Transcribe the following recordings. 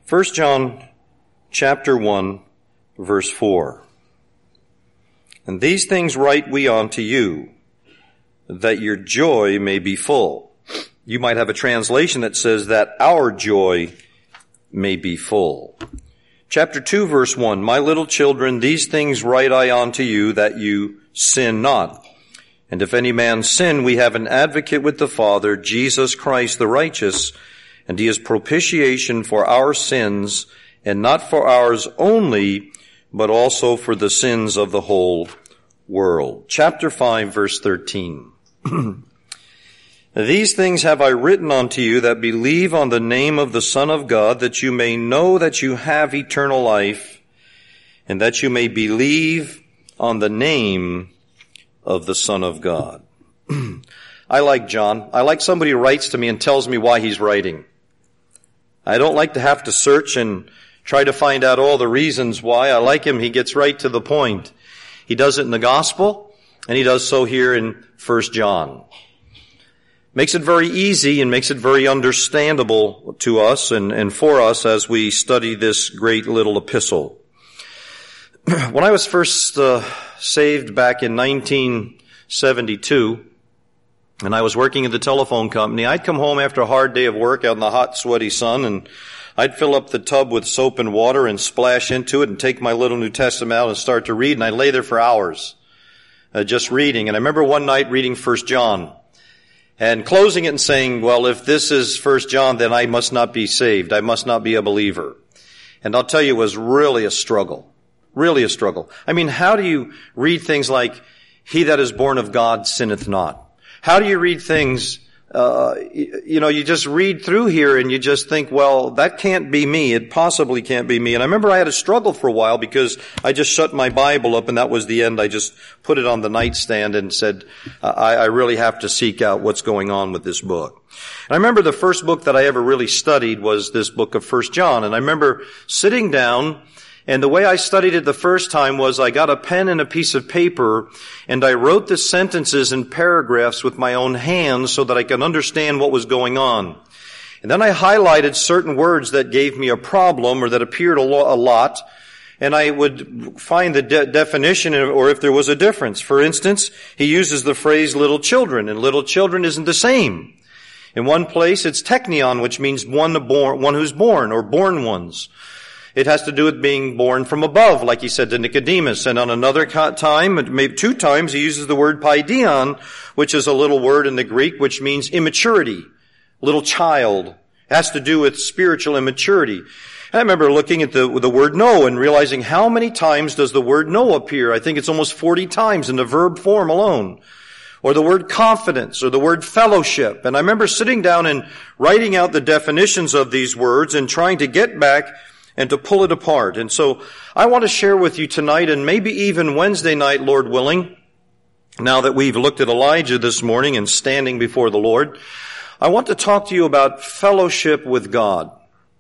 1 John chapter 1, verse 4. And these things write we unto you, that your joy may be full. You might have a translation that says that our joy may be full. Chapter 2, verse 1, My little children, these things write I unto you, that you sin not. And if any man sin, we have an advocate with the Father, Jesus Christ the righteous, and he is propitiation for our sins, and not for ours only, but also for the sins of the whole world. Chapter 5, verse 13. These things have I written unto you that believe on the name of the Son of God, that you may know that you have eternal life, and that you may believe on the name of the Son of God. I like John. I like somebody who writes to me and tells me why he's writing. I don't like to have to search and try to find out all the reasons why. I like him. He gets right to the point. He does it in the gospel, and he does so here in 1 John. Makes it very easy and makes it very understandable to us and for us as we study this great little epistle. When I was first saved back in 1972, and I was working at the telephone company, I'd come home after a hard day of work out in the hot, sweaty sun, and I'd fill up the tub with soap and water and splash into it and take my little New Testament out and start to read, and I'd lay there for hours just reading. And I remember one night reading 1 John and closing it and saying, well, if this is 1 John, then I must not be saved. I must not be a believer. And I'll tell you, it was really a struggle. Really a struggle. I mean, how do you read things like, he that is born of God sinneth not? How do you read things, you just read through here and you just think, well, that can't be me. It possibly can't be me. And I remember I had a struggle for a while because I just shut my Bible up and that was the end. I just put it on the nightstand and said, I really have to seek out what's going on with this book. And I remember the first book that I ever really studied was this book of 1 John. And I remember sitting down, and the way I studied it the first time was I got a pen and a piece of paper and I wrote the sentences and paragraphs with my own hands so that I could understand what was going on. And then I highlighted certain words that gave me a problem or that appeared a lot, and I would find the definition or if there was a difference. For instance, he uses the phrase little children, and little children isn't the same. In one place it's teknion, which means one who's born or born ones. It has to do with being born from above, like he said to Nicodemus. And on another time, maybe 2 times, he uses the word paideon, which is a little word in the Greek, which means immaturity, little child. It has to do with spiritual immaturity. And I remember looking at the word know and realizing how many times does the word know appear? I think it's almost 40 times in the verb form alone. Or the word confidence, or the word fellowship. And I remember sitting down and writing out the definitions of these words and trying to get back and to pull it apart. And so I want to share with you tonight and maybe even Wednesday night, Lord willing, now that we've looked at Elijah this morning and standing before the Lord, I want to talk to you about fellowship with God.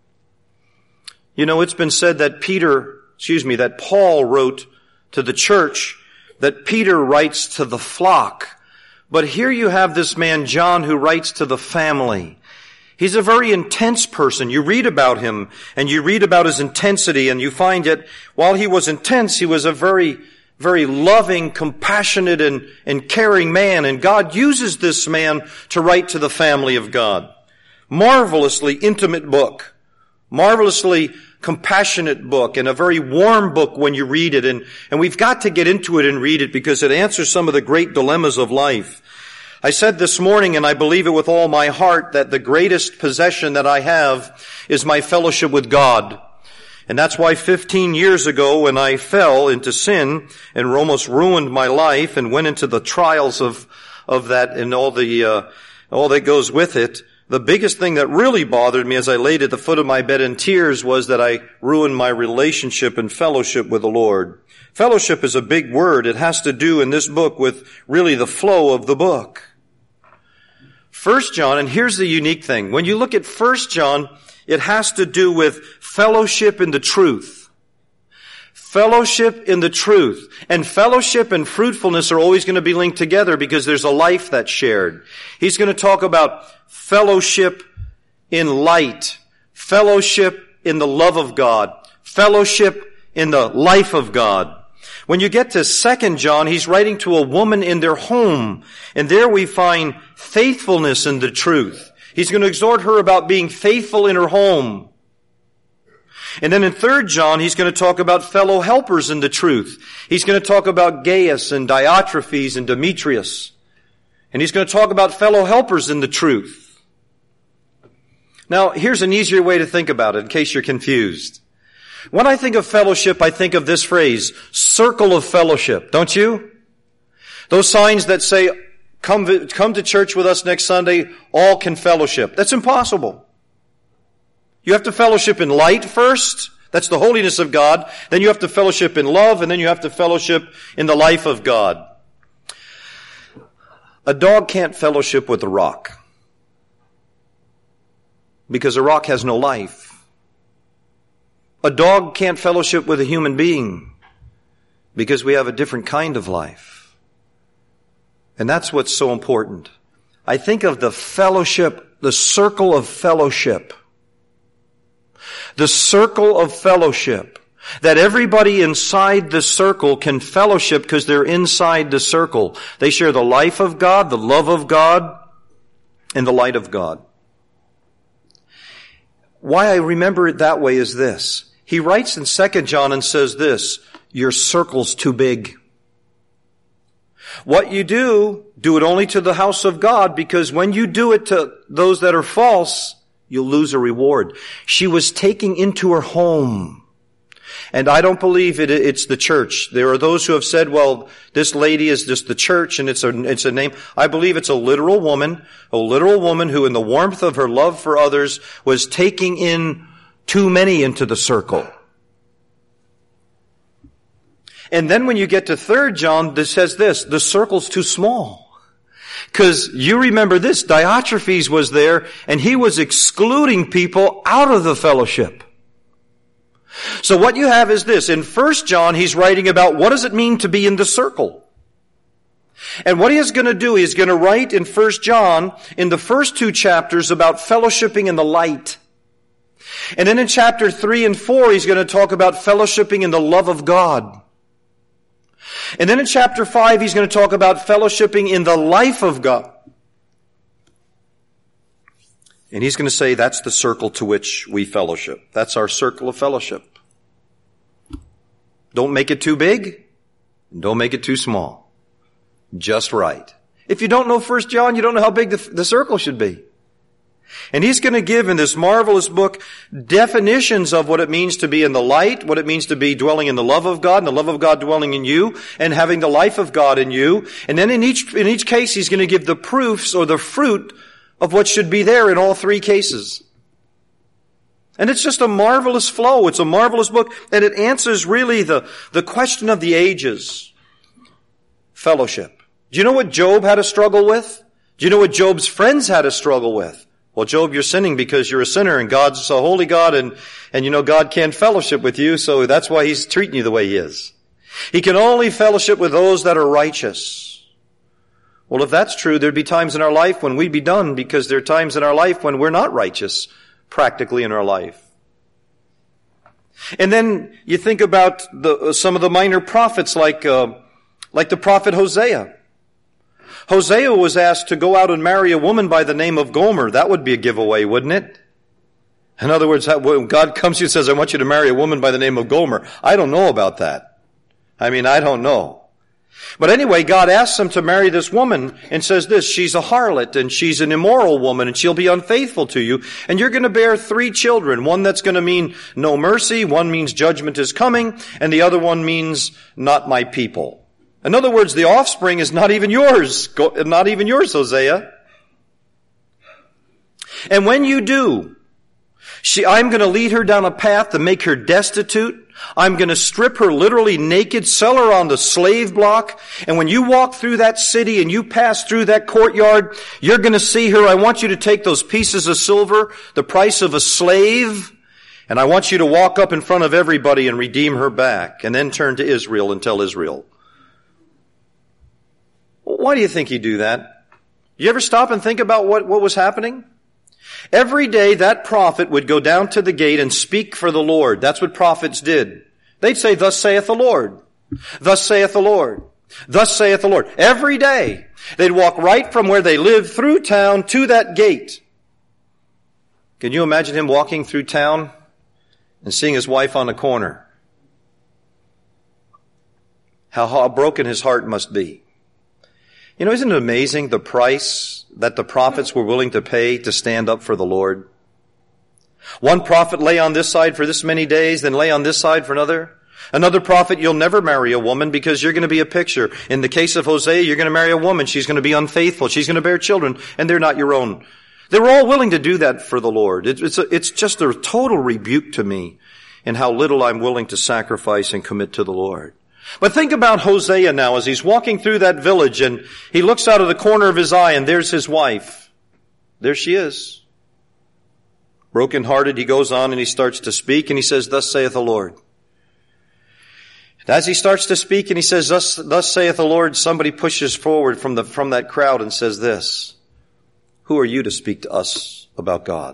You know, it's been said that that Paul wrote to the church, that Peter writes to the flock. But here you have this man, John, who writes to the family. He's a very intense person. You read about him and you read about his intensity and you find that while he was intense, he was a very, very loving, compassionate and caring man. And God uses this man to write to the family of God. Marvelously intimate book. Marvelously compassionate book and a very warm book when you read it. And we've got to get into it and read it because it answers some of the great dilemmas of life. I said this morning, and I believe it with all my heart, that the greatest possession that I have is my fellowship with God. And that's why 15 years ago when I fell into sin and almost ruined my life and went into the trials of that and all that goes with it, the biggest thing that really bothered me as I laid at the foot of my bed in tears was that I ruined my relationship and fellowship with the Lord. Fellowship is a big word. It has to do in this book with really the flow of the book. 1 John, and here's the unique thing. When you look at 1 John, it has to do with fellowship in the truth. Fellowship in the truth. And fellowship and fruitfulness are always going to be linked together because there's a life that's shared. He's going to talk about fellowship in light, fellowship in the love of God, fellowship in the life of God. When you get to 2 John, he's writing to a woman in their home, and there we find faithfulness in the truth. He's going to exhort her about being faithful in her home. And then in 3 John, he's going to talk about fellow helpers in the truth. He's going to talk about Gaius and Diotrephes and Demetrius. And he's going to talk about fellow helpers in the truth. Now, here's an easier way to think about it in case you're confused. When I think of fellowship, I think of this phrase, circle of fellowship, don't you? Those signs that say, come to church with us next Sunday, all can fellowship. That's impossible. You have to fellowship in light first. That's the holiness of God. Then you have to fellowship in love, and then you have to fellowship in the life of God. A dog can't fellowship with a rock because a rock has no life. A dog can't fellowship with a human being because we have a different kind of life. And that's what's so important. I think of the fellowship, the circle of fellowship. The circle of fellowship. That everybody inside the circle can fellowship because they're inside the circle. They share the life of God, the love of God, and the light of God. Why I remember it that way is this. He writes in 2 John and says this, your circle's too big. What you do it only to the house of God, because when you do it to those that are false, you'll lose a reward. She was taking into her home. And I don't believe it's the church. There are those who have said, well, this lady is just the church and it's a name. I believe it's a literal woman who in the warmth of her love for others was taking in too many into the circle. And then when you get to 3 John, this says this, the circle's too small. Because you remember this, Diotrephes was there and he was excluding people out of the fellowship. So what you have is this. In 1 John, he's writing about what does it mean to be in the circle. And what he is going to do, he's going to write in 1 John, in the first 2 chapters, about fellowshipping in the light. And then in chapter 3 and 4, he's going to talk about fellowshipping in the love of God. And then in chapter 5, he's going to talk about fellowshipping in the life of God. And he's going to say that's the circle to which we fellowship. That's our circle of fellowship. Don't make it too big. Don't make it too small. Just right. If you don't know 1 John, you don't know how big the circle should be. And he's going to give in this marvelous book definitions of what it means to be in the light, what it means to be dwelling in the love of God, and the love of God dwelling in you, and having the life of God in you. And then in each case, he's going to give the proofs or the fruit of what should be there in all 3 cases. And it's just a marvelous flow. It's a marvelous book. And it answers really the question of the ages. Fellowship. Do you know what Job had to struggle with? Do you know what Job's friends had to struggle with? Well, Job, you're sinning because you're a sinner and God's a holy God and you know God can't fellowship with you, so that's why he's treating you the way he is. He can only fellowship with those that are righteous. Well, if that's true, there'd be times in our life when we'd be done because there are times in our life when we're not righteous practically in our life. And then you think about some of the minor prophets like the prophet Hosea. Hosea was asked to go out and marry a woman by the name of Gomer. That would be a giveaway, wouldn't it? In other words, when God comes to you and says, I want you to marry a woman by the name of Gomer. I don't know about that. I don't know. But anyway, God asks him to marry this woman and says this, she's a harlot and she's an immoral woman and she'll be unfaithful to you. And you're going to bear 3 children. One that's going to mean no mercy. One means judgment is coming. And the other one means not my people. In other words, the offspring is not even yours. Not even yours, Hosea. And when you do, I'm going to lead her down a path to make her destitute. I'm going to strip her literally naked, sell her on the slave block. And when you walk through that city and you pass through that courtyard, you're going to see her. I want you to take those pieces of silver, the price of a slave, and I want you to walk up in front of everybody and redeem her back. And then turn to Israel and tell Israel. Why do you think he'd do that? You ever stop and think about what was happening? Every day that prophet would go down to the gate and speak for the Lord. That's what prophets did. They'd say, "Thus saith the Lord. Thus saith the Lord. Thus saith the Lord." Every day. They'd walk right from where they lived through town to that gate. Can you imagine him walking through town and seeing his wife on the corner? How broken his heart must be. You know, isn't it amazing the price that the prophets were willing to pay to stand up for the Lord? One prophet lay on this side for this many days, then lay on this side for another. Another prophet, "You'll never marry a woman because you're going to be a picture." In the case of Hosea, you're going to marry a woman. She's going to be unfaithful. She's going to bear children, and they're not your own. They were all willing to do that for the Lord. It's just a total rebuke to me in how little I'm willing to sacrifice and commit to the Lord. But think about Hosea now as he's walking through that village and he looks out of the corner of his eye and there's his wife. There she is. Brokenhearted, he goes on and he starts to speak and he says, "Thus saith the Lord." And as he starts to speak and he says, Thus saith the Lord, somebody pushes forward from that crowd and says this, "Who are you to speak to us about God?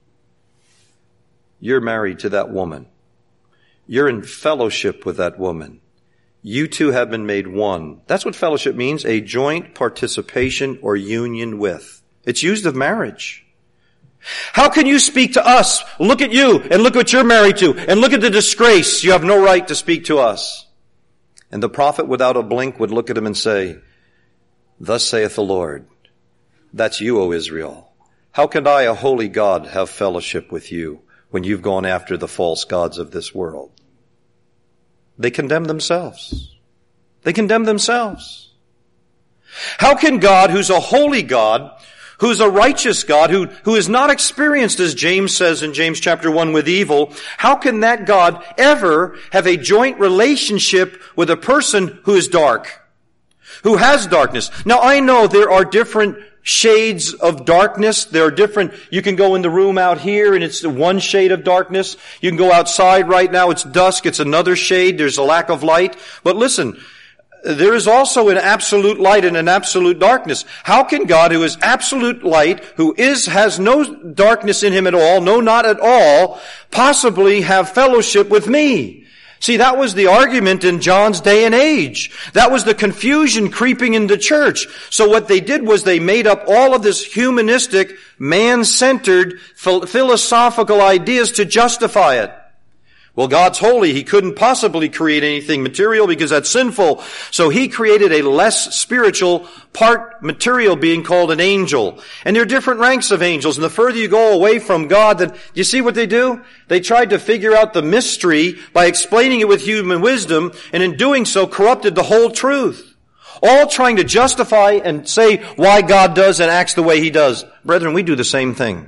You're married to that woman. You're in fellowship with that woman. You two have been made one." That's what fellowship means, a joint participation or union with. It's used of marriage. "How can you speak to us? Look at you and look what you're married to and look at the disgrace. You have no right to speak to us." And the prophet without a blink would look at him and say, "Thus saith the Lord, that's you, O Israel. How can I, a holy God, have fellowship with you when you've gone after the false gods of this world?" They condemn themselves. They condemn themselves. How can God, who's a holy God, who's a righteous God, who is not experienced, as James says in James chapter 1, with evil, how can that God ever have a joint relationship with a person who is dark, who has darkness? Now, I know there are different shades of darkness. There are different, you can go in the room out here and it's one shade of darkness. You can go outside right now, it's dusk, it's another shade, there's a lack of light. But listen, there is also an absolute light and an absolute darkness. How can God, who is absolute light, has no darkness in him at all, no, not at all, possibly have fellowship with me? See, that was the argument in John's day and age. That was the confusion creeping into church. So what they did was they made up all of this humanistic, man-centered, philosophical ideas to justify it. Well, God's holy. He couldn't possibly create anything material because that's sinful. So he created a less spiritual, part material being called an angel. And there are different ranks of angels. And the further you go away from God, then you see what they do? They tried to figure out the mystery by explaining it with human wisdom, and in doing so corrupted the whole truth. All trying to justify and say why God does and acts the way he does. Brethren, we do the same thing.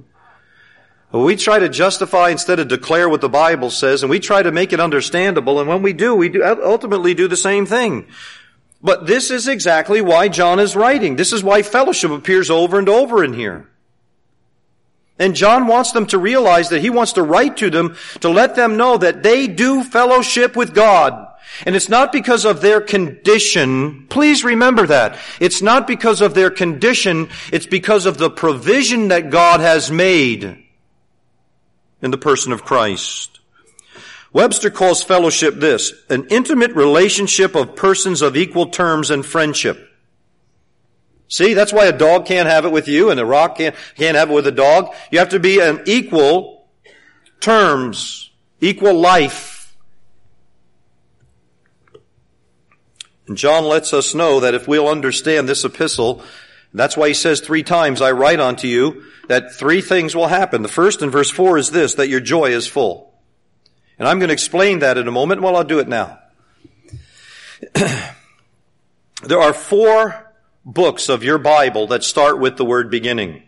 We try to justify instead of declare what the Bible says, and we try to make it understandable, and when we do ultimately do the same thing. But this is exactly why John is writing. This is why fellowship appears over and over in here. And John wants them to realize that he wants to write to them to let them know that they do fellowship with God. And it's not because of their condition. Please remember that. It's not because of their condition. It's because of the provision that God has made in the person of Christ. Webster calls fellowship this, an intimate relationship of persons of equal terms and friendship. See, that's why a dog can't have it with you and a rock can't have it with a dog. You have to be on equal terms, equal life. And John lets us know that if we'll understand this epistle, that's why he says 3 times, I write unto you, that 3 things will happen. The first in verse 4 is this, that your joy is full. And I'm going to explain that in a moment. Well, I'll do it now. There are 4 books of your Bible that start with the word beginning.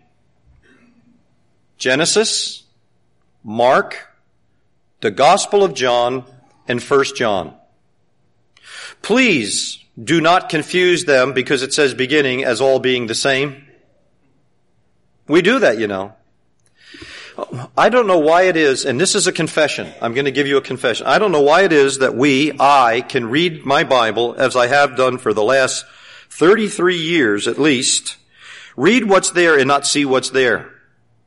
Genesis, Mark, the Gospel of John, and 1 John. Please do not confuse them because it says beginning as all being the same. We do that, you know. I don't know why it is, and this is a confession. I'm going to give you a confession. I don't know why it is that I can read my Bible as I have done for the last 33 years at least, read what's there and not see what's there.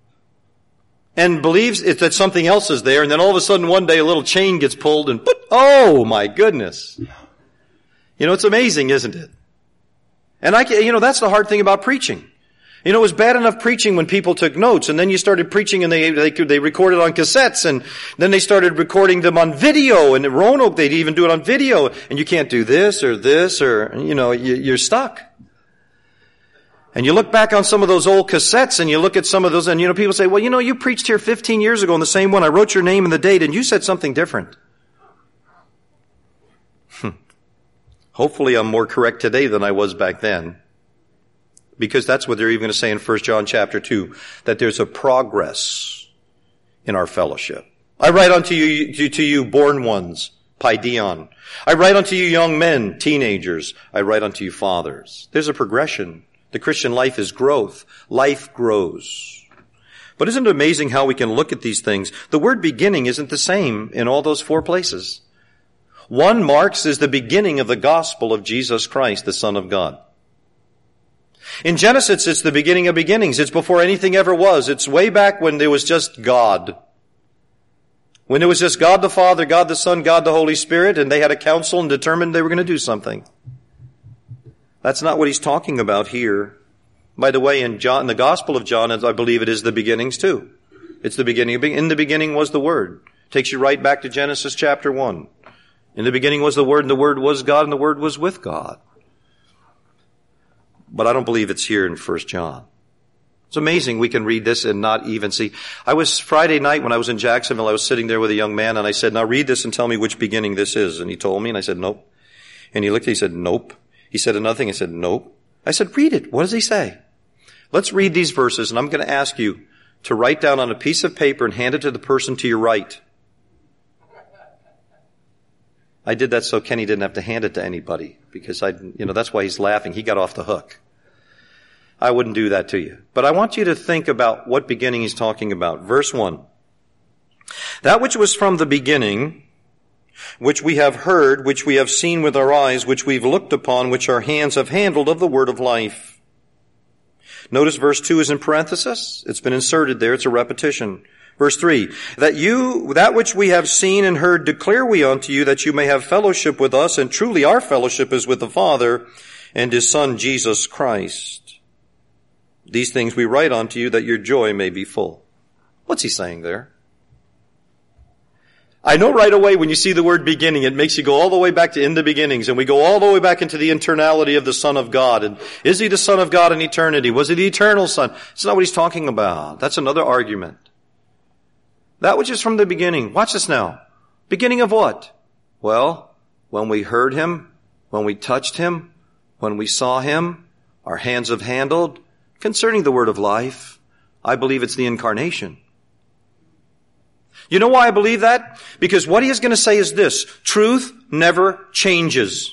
and believes that something else is there, and then all of a sudden one day a little chain gets pulled and oh my goodness. It's amazing, isn't it? And that's the hard thing about preaching. It was bad enough preaching when people took notes, and then you started preaching and they recorded on cassettes, and then they started recording them on video, and at Roanoke they'd even do it on video, and you can't do this, or you're stuck. And you look back on some of those old cassettes, and you look at some of those, and people say, well, you preached here 15 years ago on the same one, I wrote your name and the date, and you said something different. Hopefully I'm more correct today than I was back then. Because that's what they're even going to say in 1 John chapter 2, that there's a progress in our fellowship. I write unto you born ones, paideon. I write unto you young men, teenagers. I write unto you fathers. There's a progression. The Christian life is growth. Life grows. But isn't it amazing how we can look at these things? The word beginning isn't the same in all those 4 places. One marks as the beginning of the gospel of Jesus Christ, the Son of God. In Genesis, it's the beginning of beginnings. It's before anything ever was. It's way back when there was just God. When there was just God the Father, God the Son, God the Holy Spirit, and they had a council and determined they were going to do something. That's not what he's talking about here. By the way, in the Gospel of John, I believe it is the beginnings too. It's the beginning. In the beginning was the Word. Takes you right back to Genesis chapter 1. In the beginning was the Word, and the Word was God, and the Word was with God. But I don't believe it's here in 1 John. It's amazing we can read this and not even see. Friday night when I was in Jacksonville, I was sitting there with a young man, and I said, now read this and tell me which beginning this is. And he told me, and I said, nope. And he looked, he said, nope. He said another thing, I said, nope. I said, read it. What does he say? Let's read these verses, and I'm going to ask you to write down on a piece of paper and hand it to the person to your right. I did that so Kenny didn't have to hand it to anybody, because that's why he's laughing. He got off the hook. I wouldn't do that to you. But I want you to think about what beginning he's talking about. Verse 1. That which was from the beginning, which we have heard, which we have seen with our eyes, which we've looked upon, which our hands have handled of the word of life. Notice verse 2 is in parenthesis. It's been inserted there. It's a repetition. Verse 3, that which we have seen and heard declare we unto you, that you may have fellowship with us, and truly our fellowship is with the Father and His Son, Jesus Christ. These things we write unto you, that your joy may be full. What's he saying there? I know right away when you see the word beginning, it makes you go all the way back to in the beginnings, and we go all the way back into the internality of the Son of God. And is he the Son of God in eternity? Was he the eternal Son? That's not what he's talking about. That's another argument. That which is from the beginning. Watch this now. Beginning of what? Well, when we heard him, when we touched him, when we saw him, our hands have handled. Concerning the word of life, I believe it's the incarnation. You know why I believe that? Because what he is going to say is this: truth never changes.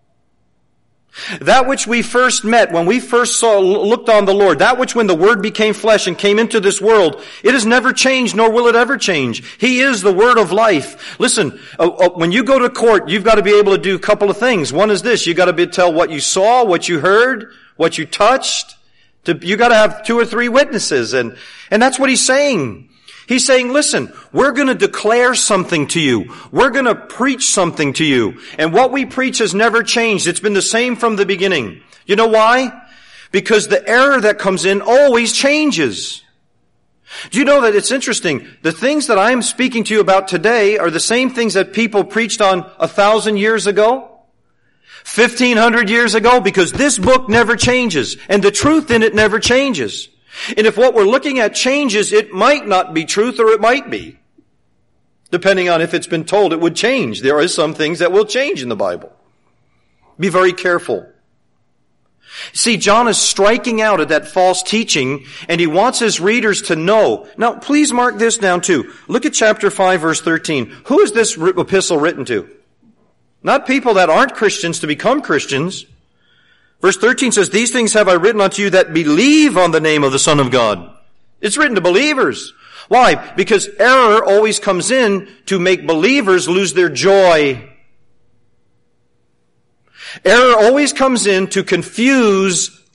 That which we first met, when we first looked on the Lord, that which when the Word became flesh and came into this world, it has never changed, nor will it ever change. He is the Word of life. Listen, when you go to court, you've got to be able to do a couple of things. One is this: you've got to tell what you saw, what you heard, what you touched. You got to have 2 or 3 witnesses, and that's what he's saying. He's saying, listen, we're going to declare something to you. We're going to preach something to you. And what we preach has never changed. It's been the same from the beginning. You know why? Because the error that comes in always changes. Do you know that it's interesting? The things that I'm speaking to you about today are the same things that people preached on 1,000 years ago, 1,500 years ago, because this book never changes, and the truth in it never changes. And if what we're looking at changes, it might not be truth, or it might be. Depending on if it's been told, it would change. There are some things that will change in the Bible. Be very careful. See, John is striking out at that false teaching, and he wants his readers to know. Now, please mark this down too. Look at chapter 5, verse 13. Who is this epistle written to? Not people that aren't Christians to become Christians. Verse 13 says, these things have I written unto you that believe on the name of the Son of God. It's written to believers. Why? Because error always comes in to make believers lose their joy. Error always comes in to confuse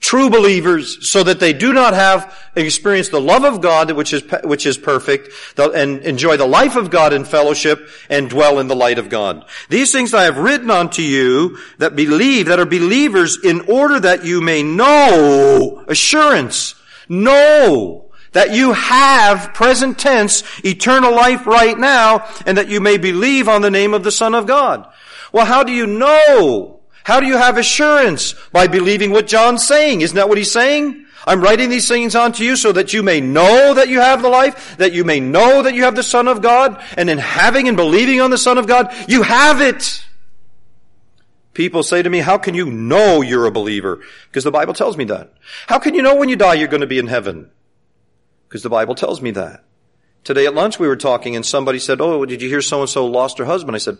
true believers, so that they do not have experienced the love of God, which is perfect, and enjoy the life of God in fellowship, and dwell in the light of God. These things I have written unto you that believe, that are believers, in order that you may know, assurance, know that you have, present tense, eternal life right now, and that you may believe on the name of the Son of God. Well, how do you know? How do you have assurance? By believing what John's saying. Isn't that what he's saying? I'm writing these things unto you so that you may know that you have the life, that you may know that you have the Son of God, and in having and believing on the Son of God, you have it. People say to me, how can you know you're a believer? Because the Bible tells me that. How can you know when you die you're going to be in heaven? Because the Bible tells me that. Today at lunch we were talking and somebody said, oh, did you hear so-and-so lost her husband? I said,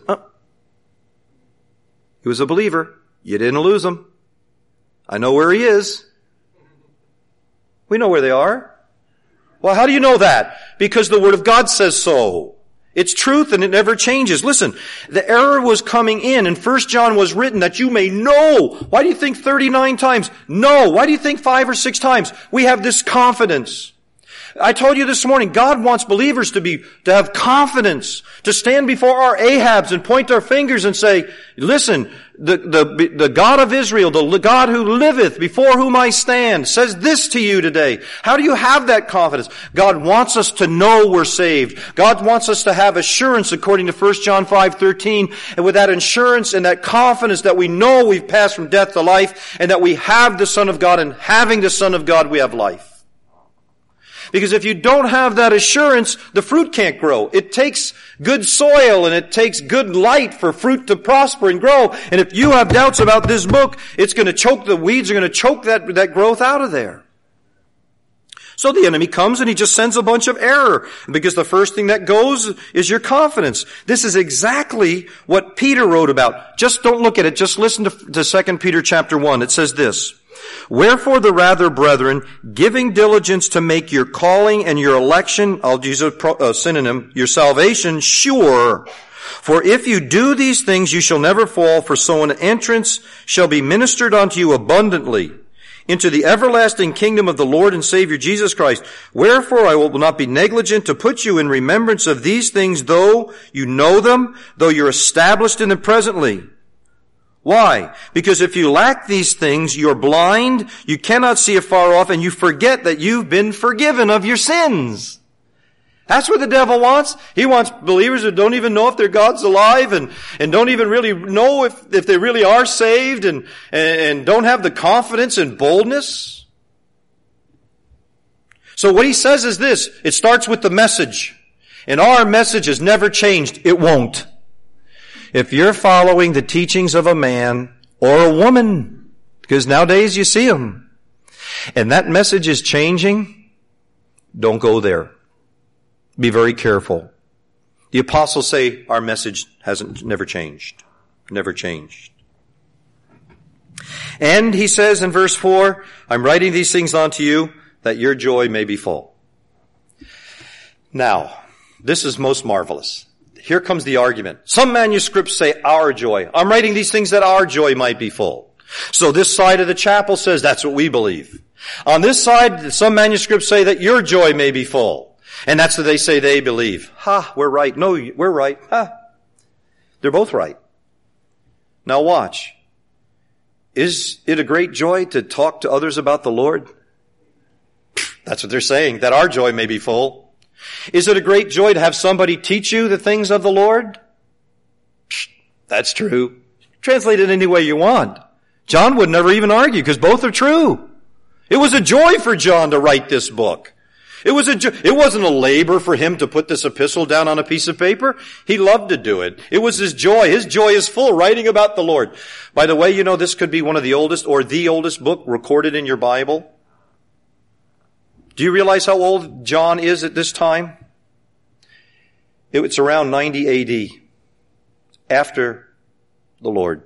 he was a believer. You didn't lose him. I know where he is. We know where they are. Well, how do you know that? Because the Word of God says so. It's truth and it never changes. Listen, the error was coming in and 1 John was written that you may know. Why do you think 39 times? No. Why do you think 5 or 6 times? We have this confidence. I told you this morning, God wants believers to have confidence, to stand before our Ahabs and point our fingers and say, listen, the God of Israel, the God who liveth, before whom I stand, says this to you today. How do you have that confidence? God wants us to know we're saved. God wants us to have assurance according to 1 John 5:13. And with that assurance and that confidence that we know we've passed from death to life and that we have the Son of God, and having the Son of God, we have life. Because if you don't have that assurance, the fruit can't grow. It takes good soil and it takes good light for fruit to prosper and grow. And if you have doubts about this book, it's going to choke, the weeds are going to choke that growth out of there. So the enemy comes and he just sends a bunch of error. Because the first thing that goes is your confidence. This is exactly what Peter wrote about. Just don't look at it. Just listen to 2 Peter chapter 1. It says this. Wherefore the rather, brethren, giving diligence to make your calling and your election, I'll use a synonym, your salvation, sure. For if you do these things, you shall never fall, for so an entrance shall be ministered unto you abundantly into the everlasting kingdom of the Lord and Savior Jesus Christ. Wherefore I will not be negligent to put you in remembrance of these things, though you know them, though you're established in them presently. Why? Because if you lack these things, you're blind, you cannot see afar off, and you forget that you've been forgiven of your sins. That's what the devil wants. He wants believers who don't even know if their God's alive and don't even really know if they really are saved and don't have the confidence and boldness. So what he says is this. It starts with the message. And our message has never changed. It won't. If you're following the teachings of a man or a woman, because nowadays you see them, and that message is changing, don't go there. Be very careful. The apostles say our message never changed. Never changed. And he says in verse 4, I'm writing these things unto you that your joy may be full. Now, this is most marvelous. Here comes the argument. Some manuscripts say our joy. I'm writing these things that our joy might be full. So this side of the chapel says that's what we believe. On this side, some manuscripts say that your joy may be full. And that's what they say they believe. We're right. No, we're right. They're both right. Now watch. Is it a great joy to talk to others about the Lord? That's what they're saying, that our joy may be full. Is it a great joy to have somebody teach you the things of the Lord? That's true. Translate it any way you want. John would never even argue because both are true. It was a joy for John to write this book. It wasn't a labor for him to put this epistle down on a piece of paper. He loved to do it. It was his joy. His joy is full writing about the Lord. By the way, you know this could be one of the oldest or the oldest book recorded in your Bible. Do you realize how old John is at this time? It's around 90 A.D. after the Lord.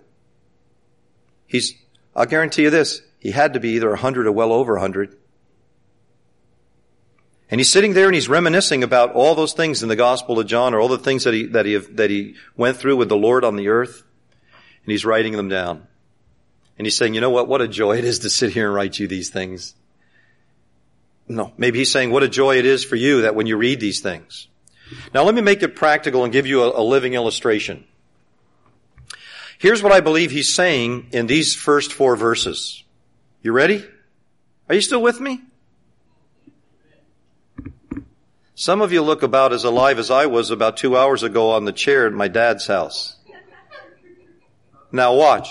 I'll guarantee you this, he had to be either 100 or well over 100. And he's sitting there and he's reminiscing about all those things in the Gospel of John, or all the things that he went through with the Lord on the earth, and he's writing them down. And he's saying, you know what a joy it is to sit here and write you these things. No, maybe he's saying what a joy it is for you that when you read these things. Now let me make it practical and give you a living illustration. Here's what I believe he's saying in these first 4 verses. You ready? Are you still with me? Some of you look about as alive as I was about 2 hours ago on the chair at my dad's house. Now watch.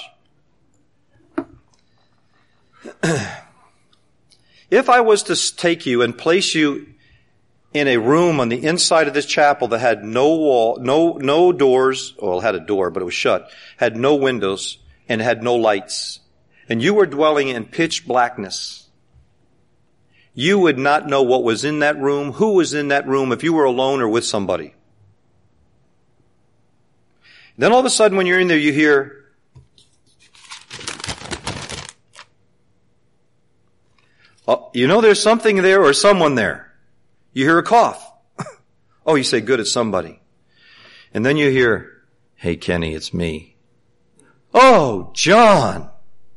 If I was to take you and place you in a room on the inside of this chapel that had no wall, no doors, well, it had a door, but it was shut, had no windows, and had no lights, and you were dwelling in pitch blackness, you would not know what was in that room, who was in that room, if you were alone or with somebody. Then all of a sudden when you're in there, you hear, oh, you know there's something there or someone there. You hear a cough. Oh, you say, good, it's somebody. And then you hear, hey, Kenny, it's me. Oh, John.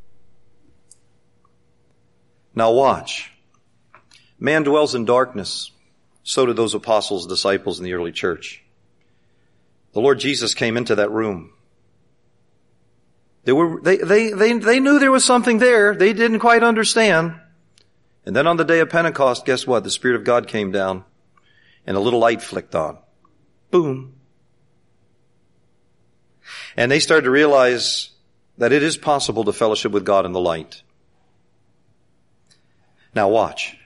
Now watch. Man dwells in darkness. So did those apostles, disciples in the early church. The Lord Jesus came into that room. They knew there was something there. They didn't quite understand. And then on the day of Pentecost, guess what? The Spirit of God came down and a little light flicked on. Boom. And they started to realize that it is possible to fellowship with God in the light. Now watch.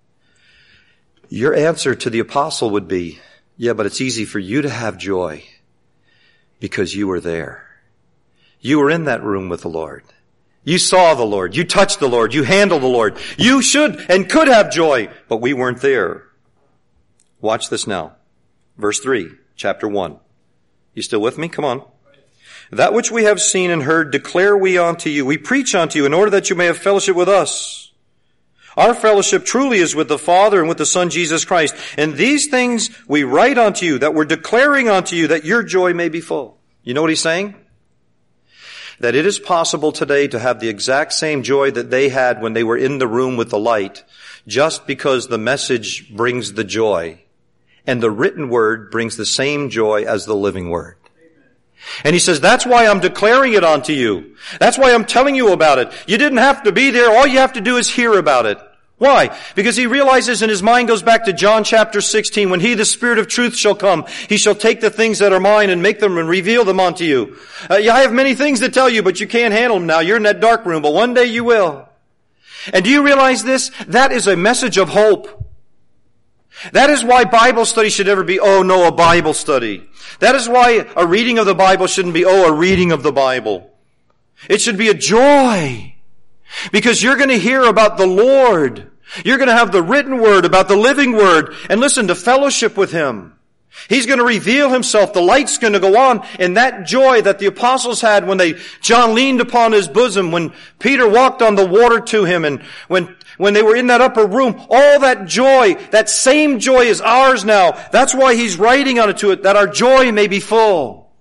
Your answer to the apostle would be, yeah, but it's easy for you to have joy because you were there. You were in that room with the Lord. You saw the Lord. You touched the Lord. You handled the Lord. You should and could have joy, but we weren't there. Watch this now. Verse 3, chapter 1. You still with me? Come on. That which we have seen and heard declare we unto you. We preach unto you in order that you may have fellowship with us. Our fellowship truly is with the Father and with the Son Jesus Christ. And these things we write unto you, that we're declaring unto you, that your joy may be full. You know what he's saying? That it is possible today to have the exact same joy that they had when they were in the room with the light, just because the message brings the joy, and the written word brings the same joy as the living word. And he says, that's why I'm declaring it unto you. That's why I'm telling you about it. You didn't have to be there. All you have to do is hear about it. Why? Because he realizes, and his mind goes back to John chapter 16, when he, the Spirit of truth, shall come, he shall take the things that are mine and make them and reveal them unto you. I have many things to tell you, but you can't handle them now. You're in that dark room, but one day you will. And do you realize this? That is a message of hope. That is why Bible study should never be, oh no, a Bible study. That is why a reading of the Bible shouldn't be, oh, a reading of the Bible. It should be a joy. Because you're going to hear about the Lord. You're going to have the written word about the living word. And listen, to fellowship with Him. He's going to reveal Himself. The light's going to go on. And that joy that the apostles had when John leaned upon his bosom, when Peter walked on the water to him, and when they were in that upper room, all that joy, that same joy is ours now. That's why he's writing on it to it, that our joy may be full.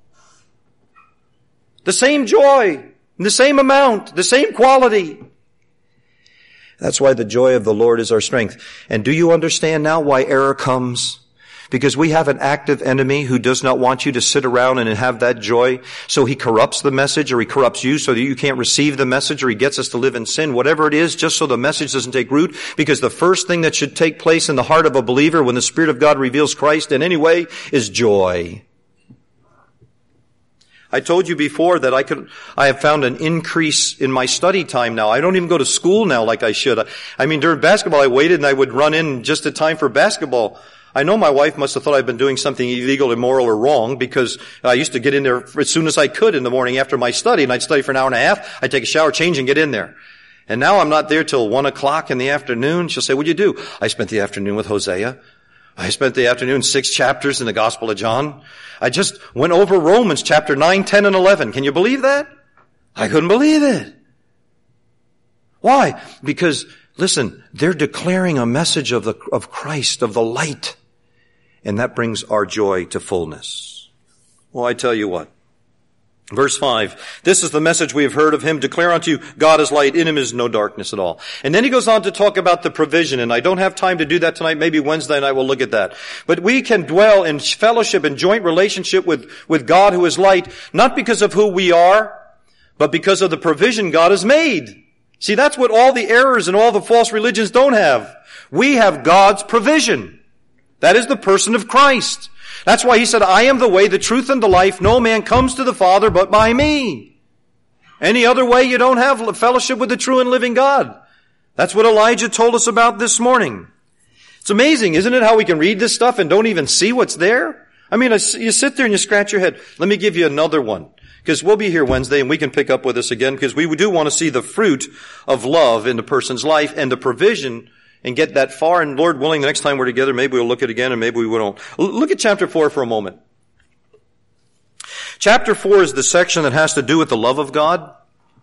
The same joy, the same amount, the same quality. That's why the joy of the Lord is our strength. And do you understand now why error comes? Because we have an active enemy who does not want you to sit around and have that joy. So he corrupts the message, or he corrupts you so that you can't receive the message, or he gets us to live in sin, whatever it is, just so the message doesn't take root. Because the first thing that should take place in the heart of a believer when the Spirit of God reveals Christ in any way is joy. I told you before that I have found an increase in my study time now. I don't even go to school now like I should. I mean, during basketball I waited and I would run in just in time for basketball. I know my wife must have thought I'd been doing something illegal, immoral, or wrong, because I used to get in there as soon as I could in the morning after my study, and I'd study for an hour and a half. I'd take a shower, change, and get in there. And now I'm not there till 1 o'clock in the afternoon. She'll say, what'd you do? I spent the afternoon with Hosea. I spent the afternoon 6 chapters in the Gospel of John. I just went over Romans chapter 9, 10, and 11. Can you believe that? I couldn't believe it. Why? Because, listen, they're declaring a message of Christ, of the light. And that brings our joy to fullness. Well, I tell you what. Verse 5, this is the message we have heard of him. Declare unto you, God is light, in him is no darkness at all. And then he goes on to talk about the provision, and I don't have time to do that tonight. Maybe Wednesday night we'll look at that. But we can dwell in fellowship and joint relationship with God who is light, not because of who we are, but because of the provision God has made. See, that's what all the errors and all the false religions don't have. We have God's provision. That is the person of Christ. That's why he said, I am the way, the truth, and the life. No man comes to the Father but by me. Any other way, you don't have fellowship with the true and living God. That's what Elijah told us about this morning. It's amazing, isn't it, how we can read this stuff and don't even see what's there? I mean, you sit there and you scratch your head. Let me give you another one, because we'll be here Wednesday and we can pick up with this again, because we do want to see the fruit of love in the person's life and the provision and get that far. And Lord willing, the next time we're together, maybe we'll look at it again and maybe we won't. Look at chapter 4 for a moment. Chapter 4 is the section that has to do with the love of God.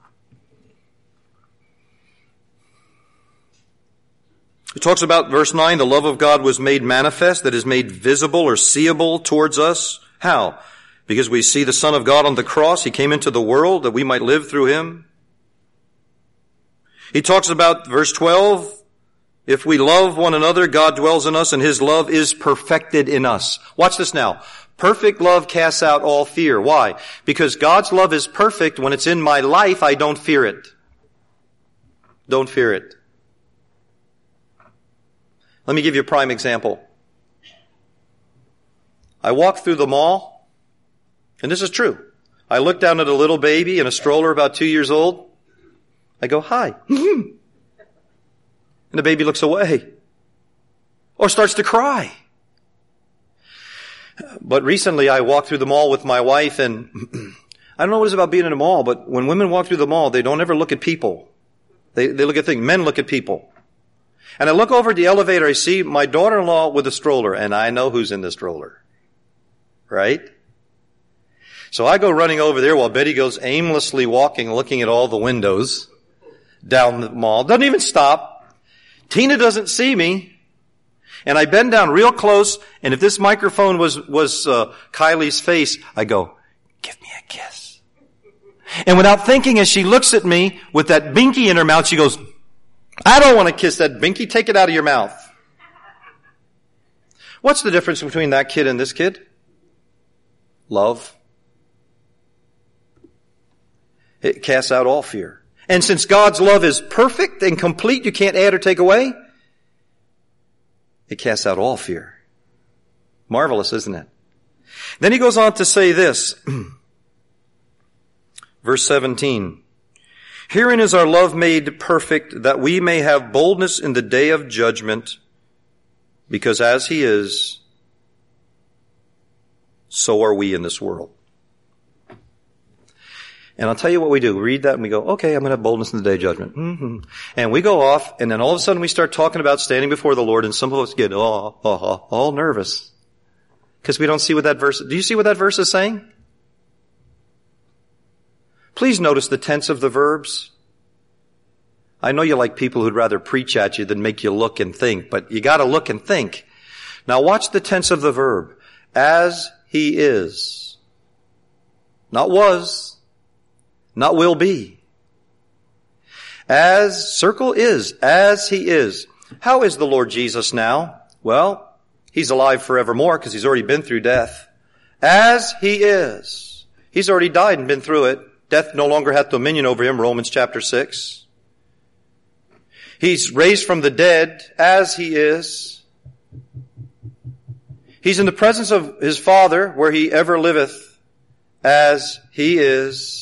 It talks about verse 9, the love of God was made manifest, that is made visible or seeable towards us. How? Because we see the Son of God on the cross. He came into the world that we might live through him. He talks about verse 12, if we love one another, God dwells in us and his love is perfected in us. Watch this now. Perfect love casts out all fear. Why? Because God's love is perfect. When it's in my life, I don't fear it. Don't fear it. Let me give you a prime example. I walk through the mall, and this is true. I look down at a little baby in a stroller about 2 years old. I go, hi. And the baby looks away or starts to cry. But recently I walked through the mall with my wife, and I don't know what it is about being in a mall, but when women walk through the mall, they don't ever look at people. They look at things. Men look at people. And I look over at the elevator, I see my daughter-in-law with a stroller, and I know who's in the stroller. Right? So I go running over there while Betty goes aimlessly walking, looking at all the windows down the mall. Doesn't even stop. Tina doesn't see me, and I bend down real close, and if this microphone was Kylie's face, I go, give me a kiss. And without thinking, as she looks at me with that binky in her mouth, she goes, I don't want to kiss that binky, take it out of your mouth. What's the difference between that kid and this kid? Love. It casts out all fear. And since God's love is perfect and complete, you can't add or take away, it casts out all fear. Marvelous, isn't it? Then he goes on to say this. Verse 17. Herein is our love made perfect, that we may have boldness in the day of judgment, because as he is, so are we in this world. And I'll tell you what we do. We read that and we go, okay, I'm going to have boldness in the day of judgment. Mm-hmm. And we go off, and then all of a sudden we start talking about standing before the Lord, and some of us get all nervous. Because we don't see what that verse, do you see what that verse is saying? Please notice the tense of the verbs. I know you like people who'd rather preach at you than make you look and think, but you gotta look and think. Now watch the tense of the verb. As he is. Not was. Not will be. Circle is, as he is. How is the Lord Jesus now? Well, he's alive forevermore because he's already been through death. As he is. He's already died and been through it. Death no longer hath dominion over him, Romans chapter 6. He's raised from the dead as he is. He's in the presence of his Father where he ever liveth as he is.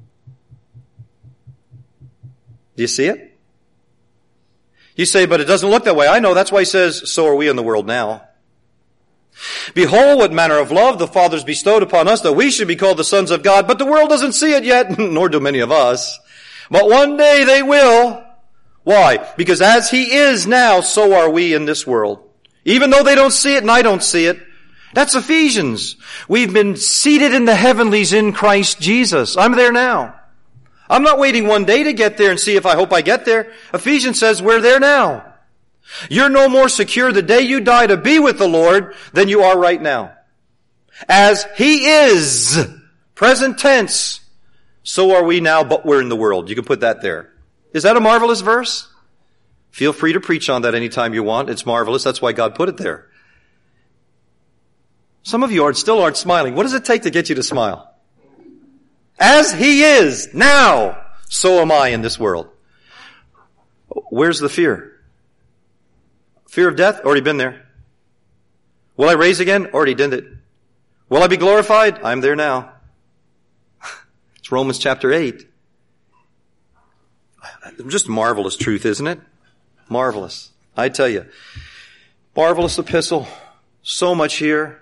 Do you see it? You say, but it doesn't look that way. I know, that's why he says, so are we in the world now. Behold, what manner of love the Father's bestowed upon us, that we should be called the sons of God. But the world doesn't see it yet, nor do many of us. But one day they will. Why? Because as he is now, so are we in this world. Even though they don't see it and I don't see it. That's Ephesians. We've been seated in the heavenlies in Christ Jesus. I'm there now. I'm not waiting one day to get there and see if I hope I get there. Ephesians says we're there now. You're no more secure the day you die to be with the Lord than you are right now. As he is Present tense. So are we now, but we're in the world. You can put that there. Is that a marvelous verse? Feel free to preach on that anytime you want. It's marvelous. That's why God put it there. Some of you still aren't smiling. What does it take to get you to smile? As he is now, so am I in this world. Where's the fear? Fear of death? Already been there. Will I raise again? Already did it. Will I be glorified? I'm there now. It's Romans chapter 8. Just marvelous truth, isn't it? Marvelous. I tell you. Marvelous epistle. So much here.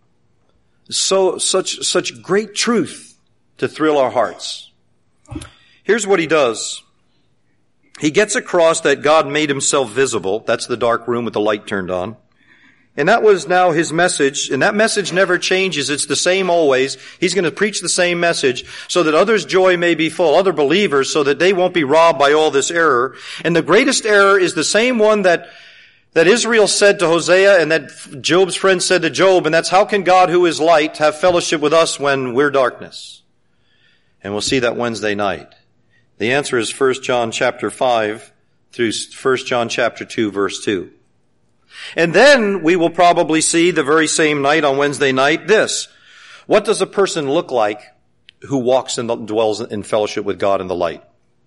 Such great truth to thrill our hearts. Here's what he does. He gets across that God made himself visible. That's the dark room with the light turned on. And that was now his message. And that message never changes. It's the same always. He's going to preach the same message so that others' joy may be full, other believers, so that they won't be robbed by all this error. And the greatest error is the same one that Israel said to Hosea and that Job's friend said to Job. And that's, how can God, who is light, have fellowship with us when we're darkness? And we'll see that Wednesday night. The answer is 1 John chapter 5 through 1 John chapter 2 verse 2. And then we will probably see the very same night on Wednesday night this. What does a person look like who walks and dwells in fellowship with God in the light?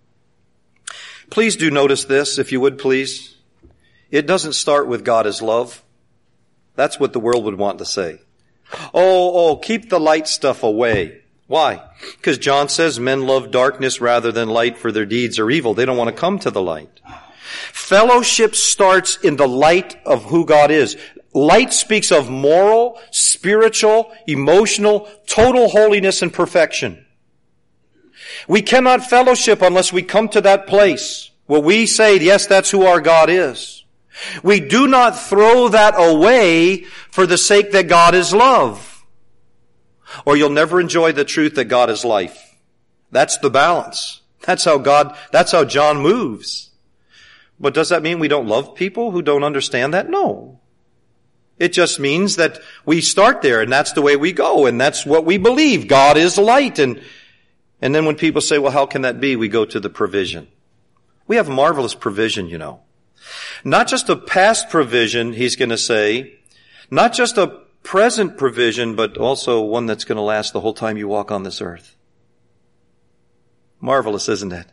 Please do notice this, if you would please. It doesn't start with God as love. That's what the world would want to say. Oh, keep the light stuff away. Why? Because John says men love darkness rather than light, for their deeds are evil. They don't want to come to the light. Fellowship starts in the light of who God is. Light speaks of moral, spiritual, emotional, total holiness and perfection. We cannot fellowship unless we come to that place where we say, yes, that's who our God is. We do not throw that away for the sake that God is love. Or you'll never enjoy the truth that God is life. That's the balance. That's how John moves. But does that mean we don't love people who don't understand that? No. It just means that we start there and that's the way we go and that's what we believe. God is light. And then when people say, well, how can that be? We go to the provision. We have marvelous provision, you know. Not just a past provision, he's going to say, not just a present provision, but also one that's going to last the whole time you walk on this earth. Marvelous, isn't it?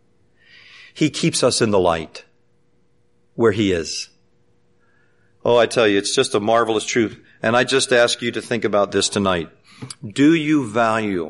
He keeps us in the light where he is. Oh, I tell you, it's just a marvelous truth. And I just ask you to think about this tonight. Do you value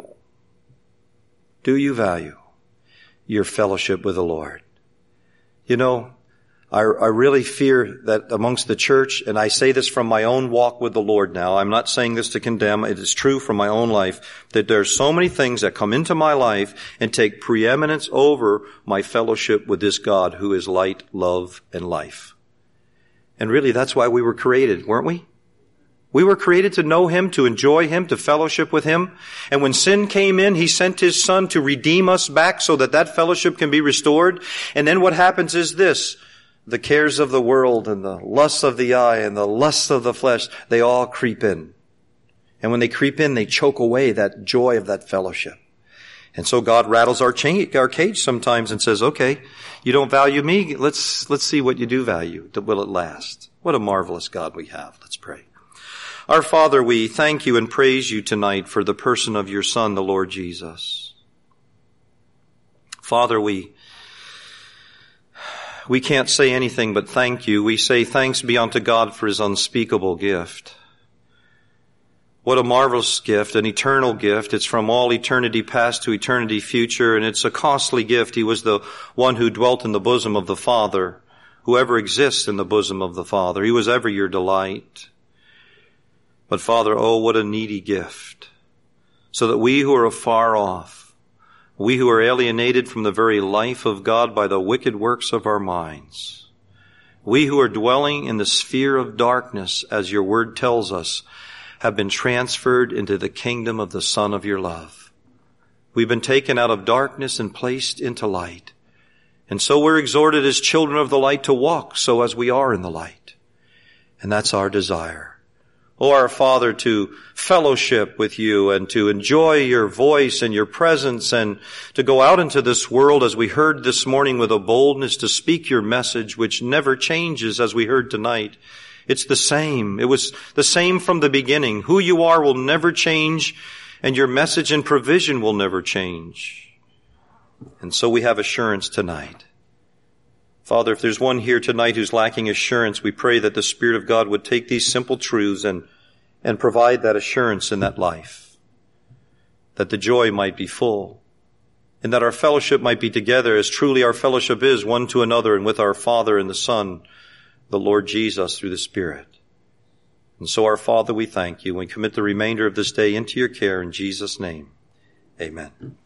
your fellowship with the Lord? You know, I really fear that amongst the church, and I say this from my own walk with the Lord now, I'm not saying this to condemn, it is true from my own life, that there are so many things that come into my life and take preeminence over my fellowship with this God who is light, love, and life. And really, that's why we were created, weren't we? We were created to know him, to enjoy him, to fellowship with him. And when sin came in, he sent his son to redeem us back so that that fellowship can be restored. And then what happens is this. The cares of the world and the lusts of the eye and the lusts of the flesh, they all creep in. And when they creep in, they choke away that joy of that fellowship. And so God rattles our cage sometimes and says, okay, you don't value me. Let's see what you do value. Will it last? What a marvelous God we have. Let's pray. Our Father, we thank you and praise you tonight for the person of your Son, the Lord Jesus. Father, we can't say anything but thank you. We say thanks be unto God for his unspeakable gift. What a marvelous gift, an eternal gift. It's from all eternity past to eternity future, and it's a costly gift. He was the one who dwelt in the bosom of the Father, whoever exists in the bosom of the Father. He was ever your delight. But Father, oh, what a needy gift, so that we who are afar off, we who are alienated from the very life of God by the wicked works of our minds, we who are dwelling in the sphere of darkness, as your word tells us, have been transferred into the kingdom of the Son of your love. We've been taken out of darkness and placed into light. And so we're exhorted as children of the light to walk so as we are in the light. And that's our desire. Oh, our Father, to fellowship with you and to enjoy your voice and your presence and to go out into this world, as we heard this morning, with a boldness to speak your message, which never changes, as we heard tonight. It's the same. It was the same from the beginning. Who you are will never change, and your message and provision will never change. And so we have assurance tonight. Father, if there's one here tonight who's lacking assurance, we pray that the Spirit of God would take these simple truths and provide that assurance in that life, that the joy might be full, and that our fellowship might be together as truly our fellowship is one to another and with our Father and the Son, the Lord Jesus, through the Spirit. And so, our Father, we thank you. We commit the remainder of this day into your care in Jesus' name. Amen.